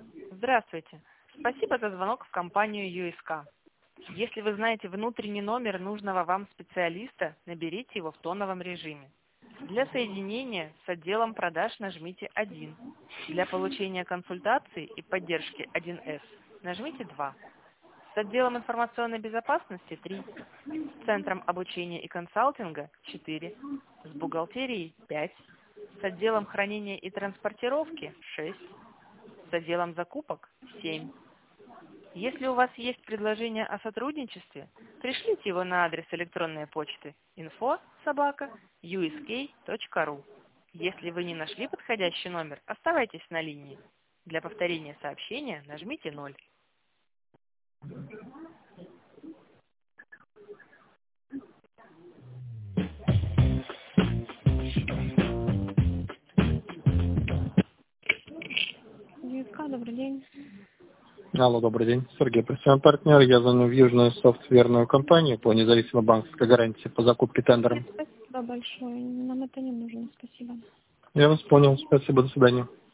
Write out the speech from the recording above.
Здравствуйте. Спасибо за звонок в компанию ЮСК. Если вы знаете внутренний номер нужного вам специалиста, наберите его в тоновом режиме. Для соединения с отделом продаж нажмите 1. Для получения консультации и поддержки 1С нажмите 2. С отделом информационной безопасности 3. С центром обучения и консалтинга 4. С бухгалтерией 5. С отделом хранения и транспортировки 6. С отделом закупок 7. Если у вас есть предложение о сотрудничестве, пришлите его на адрес электронной почты info@usk.ru. Если вы не нашли подходящий номер, оставайтесь на линии. Для повторения сообщения нажмите 0. ЮСК, добрый день. Алло, добрый день. Сергей, представляем партнер. Я звоню в Южную софтверную компанию по независимой банковской гарантии по закупке тендером. Спасибо большое. Нам это не нужно. Спасибо. Я вас понял. Спасибо. До свидания.